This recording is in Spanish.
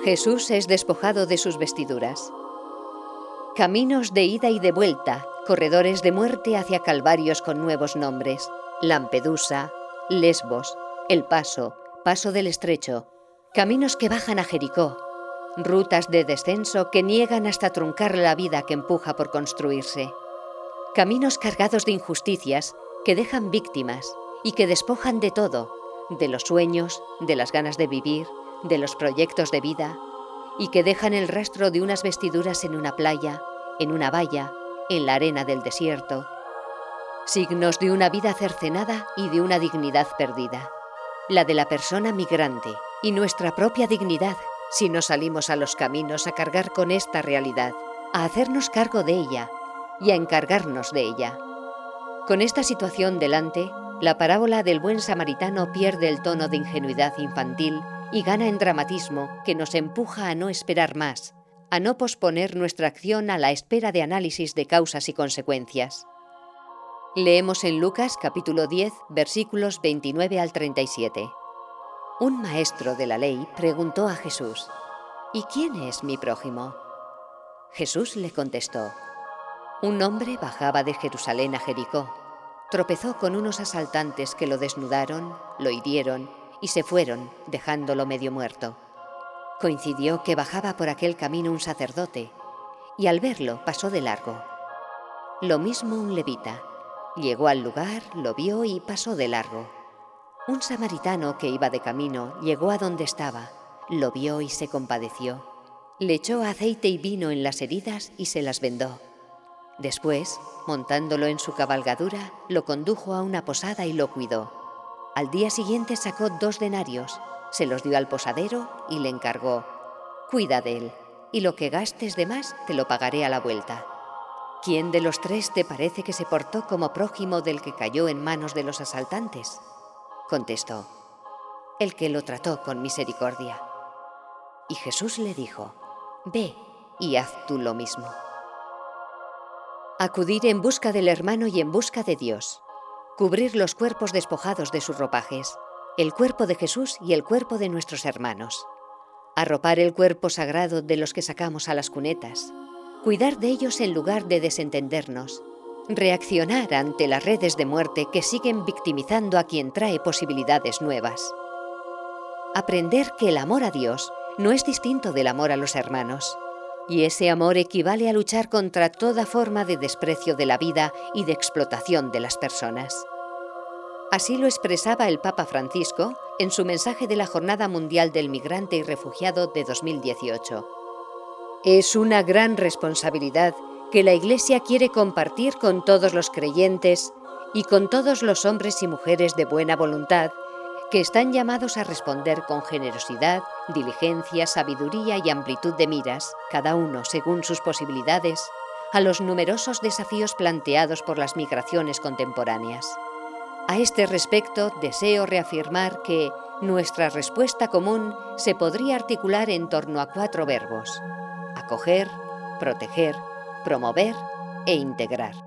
Jesús es despojado de sus vestiduras. Caminos de ida y de vuelta, corredores de muerte hacia calvarios con nuevos nombres. Lampedusa, Lesbos, El Paso, Paso del Estrecho. Caminos que bajan a Jericó. Rutas de descenso que niegan hasta truncar la vida que empuja por construirse. Caminos cargados de injusticias que dejan víctimas y que despojan de todo, de los sueños, de las ganas de vivir, de los proyectos de vida, y que dejan el rastro de unas vestiduras en una playa, en una valla, en la arena del desierto. Signos de una vida cercenada y de una dignidad perdida. La de la persona migrante y nuestra propia dignidad si no salimos a los caminos a cargar con esta realidad, a hacernos cargo de ella y a encargarnos de ella. Con esta situación delante, la parábola del buen samaritano pierde el tono de ingenuidad infantil y gana en dramatismo que nos empuja a no esperar más, a no posponer nuestra acción a la espera de análisis de causas y consecuencias. Leemos en Lucas capítulo 10, versículos 29 al 37. Un maestro de la ley preguntó a Jesús: ¿Y quién es mi prójimo? Jesús le contestó: un hombre bajaba de Jerusalén a Jericó. Tropezó con unos asaltantes que lo desnudaron, lo hirieron y se fueron, dejándolo medio muerto. Coincidió que bajaba por aquel camino un sacerdote, y al verlo pasó de largo. Lo mismo un levita. Llegó al lugar, lo vio y pasó de largo. Un samaritano que iba de camino llegó a donde estaba, lo vio y se compadeció. Le echó aceite y vino en las heridas y se las vendó. Después, montándolo en su cabalgadura, lo condujo a una posada y lo cuidó. Al día siguiente sacó 2 denarios, se los dio al posadero y le encargó: cuida de él, y lo que gastes de más te lo pagaré a la vuelta. ¿Quién de los 3 te parece que se portó como prójimo del que cayó en manos de los asaltantes? Contestó: el que lo trató con misericordia. Y Jesús le dijo: ve y haz tú lo mismo. Acudir en busca del hermano y en busca de Dios. Cubrir los cuerpos despojados de sus ropajes, el cuerpo de Jesús y el cuerpo de nuestros hermanos. Arropar el cuerpo sagrado de los que sacamos a las cunetas. Cuidar de ellos en lugar de desentendernos. Reaccionar ante las redes de muerte que siguen victimizando a quien trae posibilidades nuevas. Aprender que el amor a Dios no es distinto del amor a los hermanos. Y ese amor equivale a luchar contra toda forma de desprecio de la vida y de explotación de las personas. Así lo expresaba el Papa Francisco en su mensaje de la Jornada Mundial del Migrante y Refugiado de 2018. Es una gran responsabilidad que la Iglesia quiere compartir con todos los creyentes y con todos los hombres y mujeres de buena voluntad que están llamados a responder con generosidad, diligencia, sabiduría y amplitud de miras, cada uno según sus posibilidades, a los numerosos desafíos planteados por las migraciones contemporáneas. A este respecto, deseo reafirmar que nuestra respuesta común se podría articular en torno a 4 verbos: acoger, proteger, promover e integrar.